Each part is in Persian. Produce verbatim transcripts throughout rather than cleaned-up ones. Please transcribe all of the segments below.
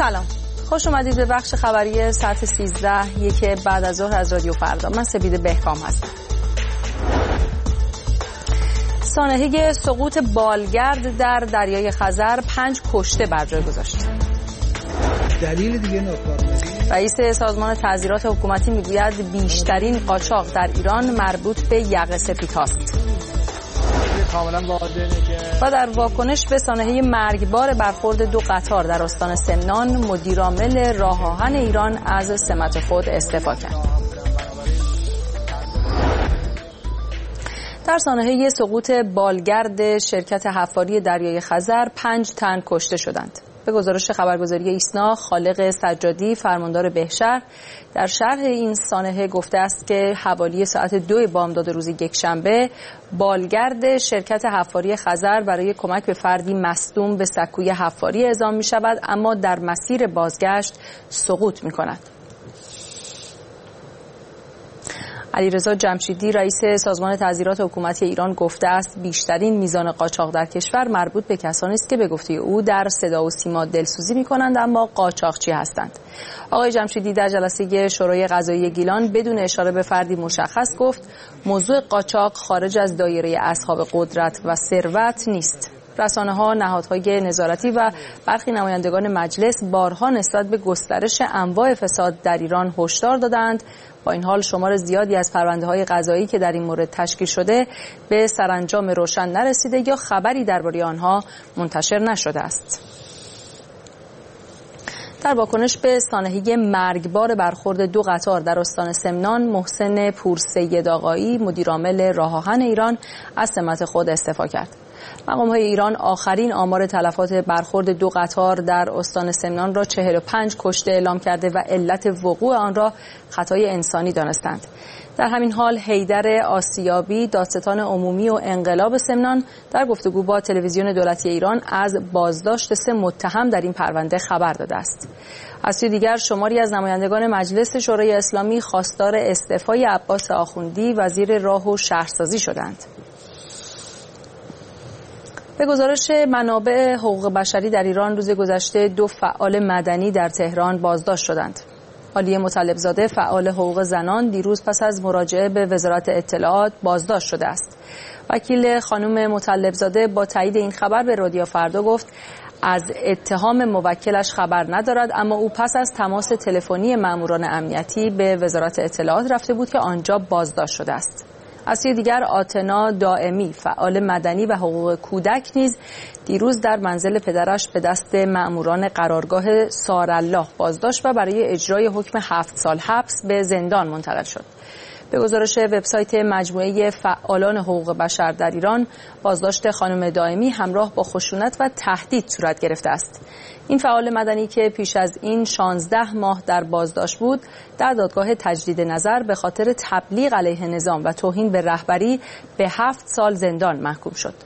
سلام، خوش اومدید به بخش خبری ساعت سیزده یک بعد از ظهر از رادیو فردا. من سپیده بهکام هستم. سانحه سقوط بالگرد در دریای خزر پنج کشته بر جای گذاشت. دلیل دیگه ناکارآمدی. رئیس سازمان تعزیرات حکومتی میگوید بیشترین قاچاق در ایران مربوط به یقه سپیدهاست. و در واکنش به سانحه مرگبار برخورد دو قطار در استان سمنان، مدیرعامل راه آهن ایران از سمت خود استعفا کرد. در سانحه سقوط بالگرد شرکت حفاری دریای خزر پنج تن کشته شدند. به گزارش خبرگزاری ایسنا، خالق سجادی فرماندار بهشهر در شرح این سانحه گفته است که حوالی ساعت دو بامداد روز یکشنبه بالگرد شرکت حفاری خزر برای کمک به فردی مصدوم به سکوی حفاری اعزام می شود، اما در مسیر بازگشت سقوط می کند. علیرضا جمشیدی رئیس سازمان تعزیرات حکومتی ایران گفته است بیشترین میزان قاچاق در کشور مربوط به کسانی است که به گفته او در صدا و سیما دلسوزی می‌کنند اما قاچاقچی هستند. آقای جمشیدی در جلسه شورای قضایی گیلان بدون اشاره به فردی مشخص گفت موضوع قاچاق خارج از دایره اصحاب قدرت و ثروت نیست. رسانه‌ها، نهادهای نظارتی و برخی نمایندگان مجلس بارها نسبت به گسترش انواع فساد در ایران هشدار دادند. با این حال شمار زیادی از پرونده‌های قضایی که در این مورد تشکیل شده به سرانجام روشن نرسیده یا خبری درباره آنها منتشر نشده است. در واکنش به سانحه مرگبار برخورد دو قطار در استان سمنان، محسن پورسید آقایی مدیرعامل راه آهن ایران از سمت خود استعفا کرد. مقام‌های ایران آخرین آمار تلفات برخورد دو قطار در استان سمنان را چهل و پنج کشته اعلام کرده و علت وقوع آن را خطای انسانی دانستند. در همین حال حیدر آسیابی دادستان عمومی و انقلاب سمنان در گفتگو با تلویزیون دولتی ایران از بازداشت سه متهم در این پرونده خبر داده است. از سوی دیگر شماری از نمایندگان مجلس شورای اسلامی خواستار استعفای عباس آخوندی وزیر راه و شهرسازی شدند. به گزارش منابع حقوق بشری در ایران روز گذشته دو فعال مدنی در تهران بازداشت شدند. عالیه مطلبزاده فعال حقوق زنان دیروز پس از مراجعه به وزارت اطلاعات بازداشت شده است. وکیل خانم مطلبزاده با تایید این خبر به رادیو فردا گفت از اتهام موکلش خبر ندارد، اما او پس از تماس تلفنی ماموران امنیتی به وزارت اطلاعات رفته بود که آنجا بازداشت شده است. از سوی دیگر آتنا دائمی فعال مدنی و حقوق کودک نیز دیروز در منزل پدرش به دست مأموران قرارگاه سارالله بازداشت و برای اجرای حکم هفت سال حبس به زندان منتقل شد. به گزارش وبسایت مجموعه فعالان حقوق بشر در ایران، بازداشت خانم دائمی همراه با خشونت و تهدید صورت گرفته است. این فعال مدنی که پیش از این شانزده ماه در بازداشت بود، در دادگاه تجدید نظر به خاطر تبلیغ علیه نظام و توهین به رهبری به هفت سال زندان محکوم شد.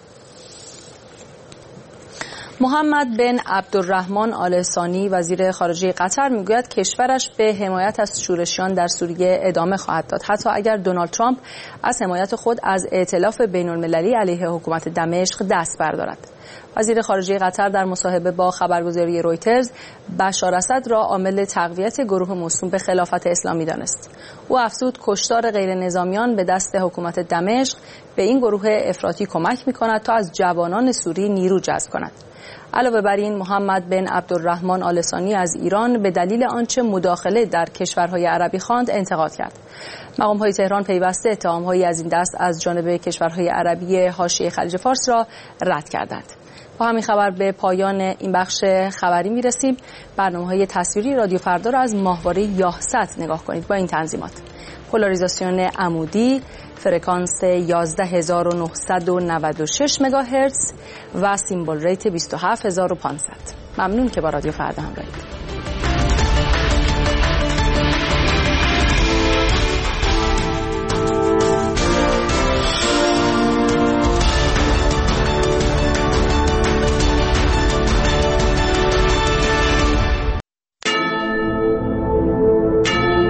محمد بن عبدالرحمن آل ثانی وزیر خارجه قطر میگوید کشورش به حمایت از شورشیان در سوریه ادامه خواهد داد، حتی اگر دونالد ترامپ از حمایت خود از ائتلاف بین‌المللی علیه حکومت دمشق دست بردارد. وزیر خارجه قطر در مصاحبه با خبرگزاری رویترز بشار اسد را عامل تقویت گروه موسوم به خلافت اسلامی دانست. او افزود کشتار غیر نظامیان به دست حکومت دمشق به این گروه افراطی کمک می‌کند تا از جوانان سوری نیرو جذب کند. علاوه بر این، محمد بن عبدالرحمن آل ثانی از ایران به دلیل آنچه مداخله در کشورهای عربی خواند انتقاد کرد. مقام‌های تهران پیوسته اتهام‌هایی از این دست از جانب کشورهای عربی حاشیه خلیج فارس را رد کردند. با همین خبر به پایان این بخش خبری میرسیم. برنامه‌های تصویری رادیو فردا را از ماهواره یاهصد نگاه کنید با این تنظیمات: پولاریزاسیون عمودی، فرکانس یازده هزار و نهصد و نود و شش مگاهرتز و سیمبل ریت بیست و هفت هزار و پانصد. ممنون که با رادیو فردا همراهید.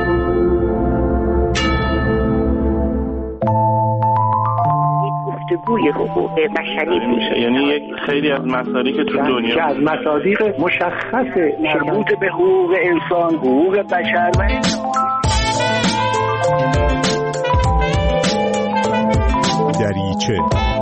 گفتگو جوی حقوق بشری میشه. یعنی یک خیلی از مسائلی که تو دنیا که از مصادیق مشخص مربوط به حقوق انسان، حقوق بشر و دریچه.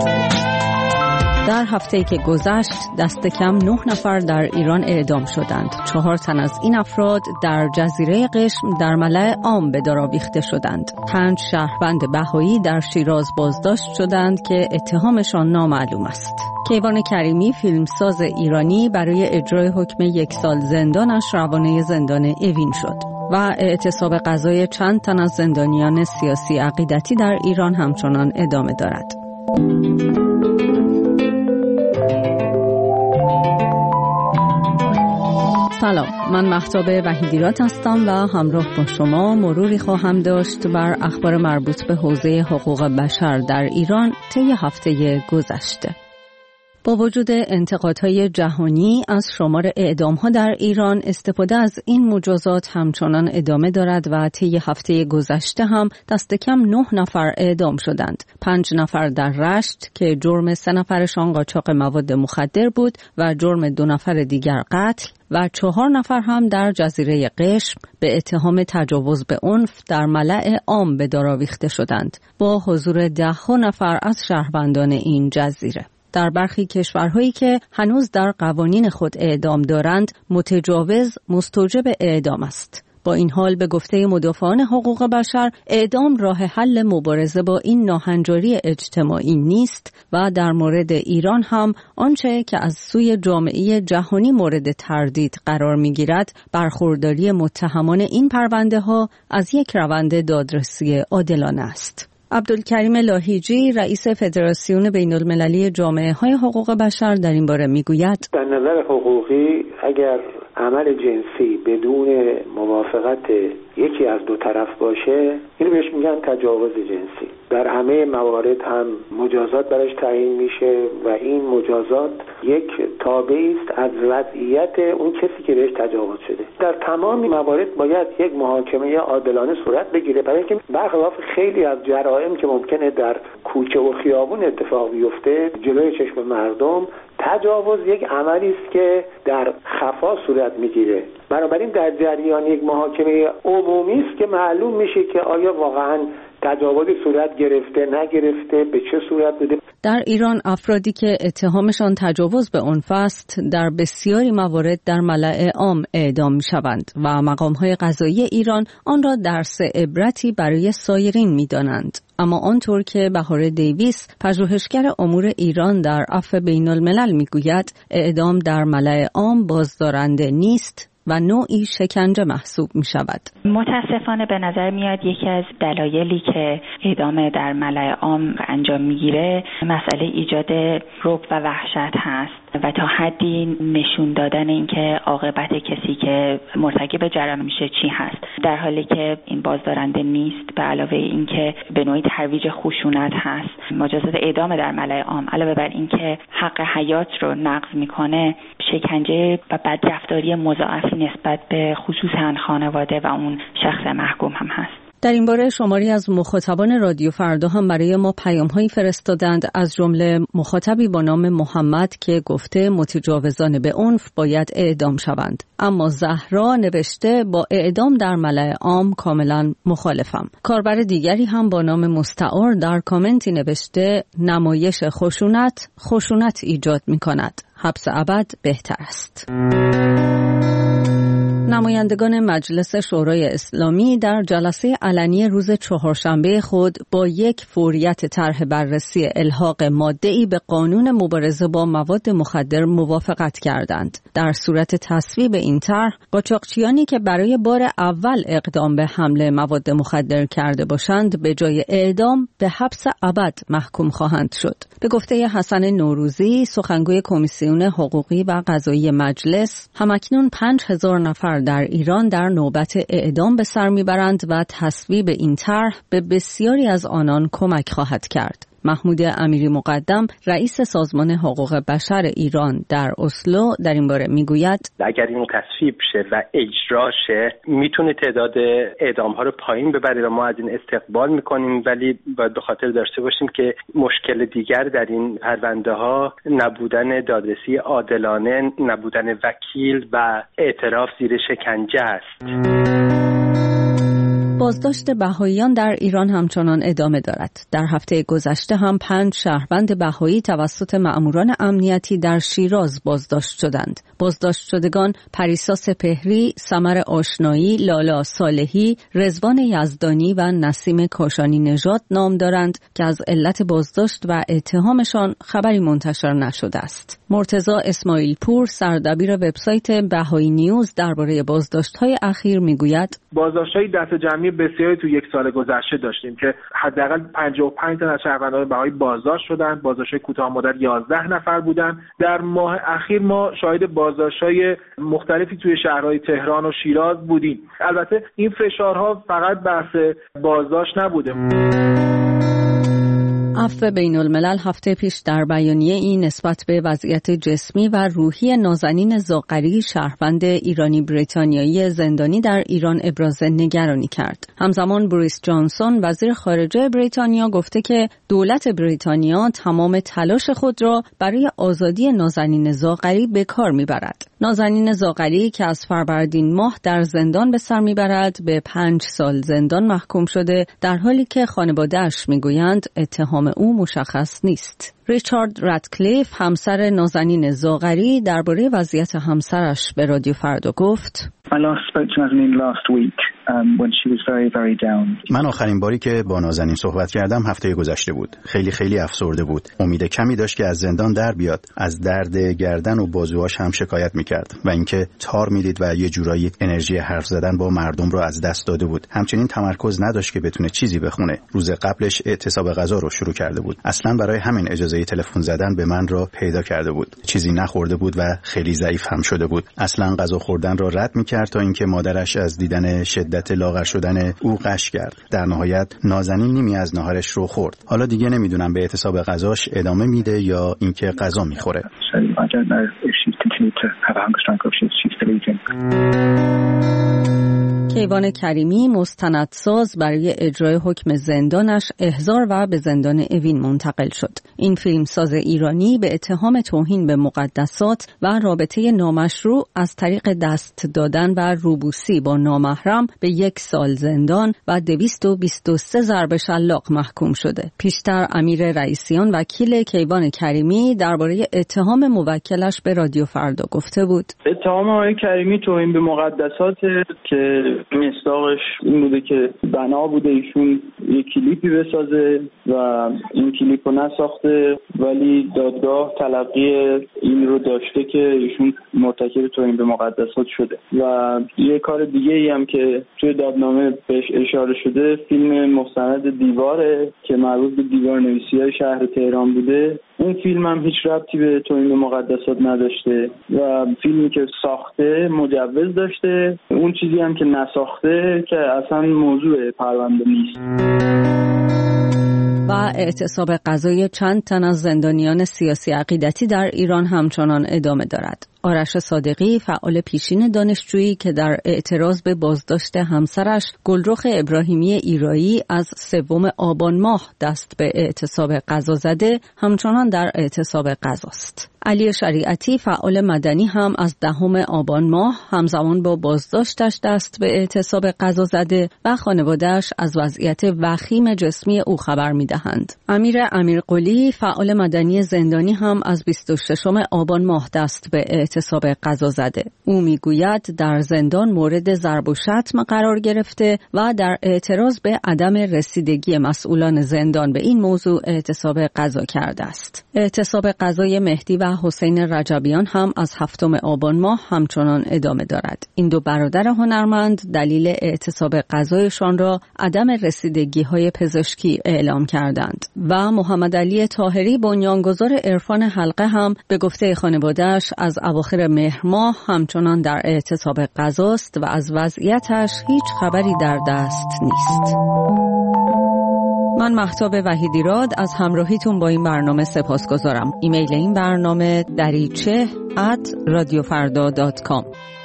در هفته‌ای که گذشت دست کم نه نفر در ایران اعدام شدند. چهار تن از این افراد در جزیره قشم در ملأ عام به دار آویخته شدند. پنج شهروند بهایی در شیراز بازداشت شدند که اتهامشان نامعلوم است. کیوان کریمی فیلمساز ایرانی برای اجرای حکم یک سال زندانش روانه زندان اوین شد و اعتصاب قضای چند تن از زندانیان سیاسی عقیدتی در ایران همچنان ادامه دارد. سلام، من مهتاب وحیدیرات هستم و همراه با شما مروری خواهم داشت بر اخبار مربوط به حوزه حقوق بشر در ایران طی هفته گذشته. با وجود انتقادهای جهانی از شمار اعدام‌ها در ایران، استفاده از این مجازات همچنان ادامه دارد و طی هفته گذشته هم دست کم نه نفر اعدام شدند. پنج نفر در رشت که جرم سه نفرشان قاچاق مواد مخدر بود و جرم دو نفر دیگر قتل و چهار نفر هم در جزیره قشم به اتهام تجاوز به عنف در ملأ عام به دار آویخته شدند با حضور ده نفر از شهروندان این جزیره. در برخی کشورهایی که هنوز در قوانین خود اعدام دارند، متجاوز مستوجب اعدام است. با این حال به گفته مدافعان حقوق بشر، اعدام راه حل مبارزه با این ناهنجاری اجتماعی نیست و در مورد ایران هم آنچه که از سوی جامعه جهانی مورد تردید قرار می‌گیرد، برخورداری متهمان این پرونده ها از یک روند دادرسی عادلانه است. عبدالکریم لاهیجی رئیس فدراسیون بین المللی جامعه های حقوق بشر در این باره میگوید: در نظر حقوقی اگر عمل جنسی بدون موافقت یکی از دو طرف باشه، اینو بهش میگن تجاوز جنسی. در همه موارد هم مجازات برش تعیین میشه و این مجازات یک تابعی است از وضعیت اون کسی که بهش تجاوز شده. در تمام موارد باید یک محاکمه عادلانه صورت بگیره، برای اینکه برخلاف خیلی از جرائم که ممکنه در کوچه و خیابون اتفاق بیفته جلوی چشم مردم، تجاوز یک عملی است که در خفا صورت میگیره. بنابراین در جریان یک محاکمه عمومی است که معلوم میشه که آیا واقعاً تجاوزی صورت گرفته نگرفته، به چه صورت بوده. در ایران افرادی که اتهامشان تجاوز به عنف است در بسیاری موارد در ملأ عام اعدام میشوند و مقام‌های قضایی ایران آن را درس عبرتی برای سایرین می‌دانند. اما آنطور که بهار دیویس پژوهشگر امور ایران در عفو بین الملل میگوید، اعدام در ملأ عام بازدارنده نیست و نوعی شکنجه محسوب می شود. متاسفانه به نظر میاد یکی از دلایلی که اعدام در ملأ عام انجام میگیره مسئله ایجاد رعب و وحشت هست و تا حدی نشون دادن اینکه عاقبت کسی که مرتکب جرم میشه چی هست، در حالی که این بازدارنده نیست. به علاوه اینکه به نوعی ترویج خشونت هست. مجازات اعدام در ملأ عام علاوه بر اینکه حق حیات رو نقض میکنه، شکنجه و بدرفتاری مضاعفی نسبت به خصوصا خانواده و اون شخص محکوم هم هست. در این باره شماری از مخاطبان رادیو فردا هم برای ما پیام‌هایی فرستادند، از جمله مخاطبی با نام محمد که گفته متجاوزان به عنف باید اعدام شوند. اما زهرا نوشته با اعدام در ملأ عام کاملا مخالفم. کاربر دیگری هم با نام مستعار در کامنتی نوشته نمایش خشونت خشونت ایجاد می‌کند. حبس ابد بهتر است. نمایندگان مجلس شورای اسلامی در جلسه علنی روز چهارشنبه خود با یک فوریت طرح بررسی الحاق ماده‌ای به قانون مبارزه با مواد مخدر موافقت کردند. در صورت تصویب این طرح، قاچاقچیانی که برای بار اول اقدام به حمل مواد مخدر کرده باشند به جای اعدام به حبس ابد محکوم خواهند شد. به گفته حسن نوروزی، سخنگوی کمیسیون حقوقی و قضایی مجلس، همکنون پنج هزار نفر در ایران در نوبت اعدام به سر میبرند و تصویب این طرح به بسیاری از آنان کمک خواهد کرد. محمود امیری مقدم رئیس سازمان حقوق بشر ایران در اسلو در این باره میگوید اگر این تصویب شه و اجرا شه میتونه تعداد اعدام‌ها رو پایین ببره و ما از این استقبال میکنیم، ولی باید به خاطر داشته باشیم که مشکل دیگر در این پرونده‌ها نبودن دادرسی عادلانه، نبودن وکیل و اعتراف زیر شکنجه است. بازداشت بهائیان در ایران همچنان ادامه دارد. در هفته گذشته هم پنج شهروند بهایی توسط مأموران امنیتی در شیراز بازداشت شدند. بازداشت شدگان پریسا سپهری، سمر آشنایی، لالا صالحی، رضوان یزدانی و نسیم کاشانی نژاد نام دارند که از علت بازداشت و اتهامشان خبری منتشر نشده است. مرتضی اسماعیل پور، سردبیر وبسایت بهایی نیوز، درباره بازداشت‌های اخیر میگوید: بازداشت‌های دست جمعی بسیاری تو یک سال گذشته داشتیم که حداقل پنجاه و پنج تا از شهروندان بهایی بازداشت شدند. بازداشت‌های کوتاه مدت یازده نفر بودند. در ماه اخیر ما شاهد بازداشت‌های مختلفی توی شهرهای تهران و شیراز بودیم. البته این فشارها فقط بحث بازداشت نبوده. عفو بین الملل هفته پیش در بیانیه این نسبت به وضعیت جسمی و روحی نازنین زاغری، شهروند ایرانی بریتانیایی زندانی در ایران، ابراز نگرانی کرد. همزمان بوریس جانسون، وزیر خارجه بریتانیا، گفته که دولت بریتانیا تمام تلاش خود را برای آزادی نازنین زاغری به کار میبرد. نازنین زاغری که از فروردین ماه در زندان به سر میبرد، به پنج سال زندان محکوم شده، در حالی که خانواده‌اش میگویند اتهام او مشخص نیست. ریچارد رادکلیف، همسر نازنین زاغری، درباره وضعیت همسرش به رادیو فردا گفت: من آخرین باری که با نازنین صحبت کردم هفته گذشته بود. خیلی خیلی افسرده بود. امید کمی داشت که از زندان در بیاد. از درد گردن و بازوهاش هم شکایت میکرد و اینکه تار میدید و یه جورایی انرژی حرف زدن با مردم رو از دست داده بود. همچنین تمرکز نداشت که بتونه چیزی بخونه. روز قبلش اعتصاب غذا رو شروع کرده بود. اصلا برای همین اجازه تلفن زدن به من را پیدا کرده بود. چیزی نخورده بود و خیلی ضعیف هم شده بود. اصلا غذا خوردن را رد میکرد تا اینکه مادرش از دیدن شدت لاغر شدن او غش کرد. در نهایت نازنین نیمی از ناهارش رو خورد. حالا دیگه نمیدونم به اعتصاب غذاش ادامه میده یا اینکه غذا میخوره. کیوان کریمی، مستندساز، برای اجرای حکم زندانش احضار و به زندان اوین منتقل شد. این فیلمساز ایرانی به اتهام توهین به مقدسات و رابطه نامشروع از طریق دست دادن و روبوسی با نامحرم به یک سال زندان و دویست و بیست و سه ضرب شلاق محکوم شده. پیشتر امیر رئیسیان، وکیل کیوان کریمی، درباره اتهام موکلش به رادیو فردا گفته بود: اتهام آقای کریمی توهین به مقدسات که مصداقش این بوده که بنا بوده ایشون یک کلیپی بسازه و این کلیپ رو نساخته، ولی دادگاه تلقی این رو داشته که ایشون مرتکب توهین به مقدسات شده. و یه کار دیگه ای هم که توی دادنامه بهش اشاره شده، فیلم مستند دیواره که مربوط به دیوار نویسی های شهر تهران بوده. اون فیلم هم هیچ ربطی به توهین به مقدسات نداشته و فیلمی که ساخته مجوز داشته. اون چیزی هم که نساخته که اصلا موضوع پرونده نیست. و اعتصاب غذای چند تن از زندانیان سیاسی عقیدتی در ایران همچنان ادامه دارد. آرش صادقی، فعال پیشین دانشجویی که در اعتراض به بازداشت همسرش گلرخ ابراهیمی ایرایی از سوم آبان ماه دست به اعتصاب غذا زده، همچنان در اعتصاب غذاست. علی شریعتی، فعال مدنی، هم از دهم آبان ماه همزمان با بازداشتش دست به اعتصاب غذا زده و خانواده‌اش از وضعیت وخیم جسمی او خبر می‌دهند. امیر امیرقلی، فعال مدنی زندانی، هم از بیست و ششم آبان ماه دست به اعتصاب غذا زده. او میگوید در زندان مورد ضرب و شتم قرار گرفته و در اعتراض به عدم رسیدگی مسئولان زندان به این موضوع اعتصاب غذا کرده است. اعتصاب غذای مهدی و حسین رجبیان هم از هفتم آبان ماه همچنان ادامه دارد. این دو برادر هنرمند دلیل اعتصاب غذایشان را عدم رسیدگی‌های پزشکی اعلام کردند. و محمد علی طاهری، بنیانگذار عرفان حلقه، هم به گفته خانواده‌اش از اواخر مهر ماه همچنان در اعتصاب غذاست و از وضعیتش هیچ خبری در دست نیست. من مهتاب وحیدیراد از همراهیتون با این برنامه سپاسگزارم. ایمیل این برنامه دریچه ات رادیو فردا دات کام.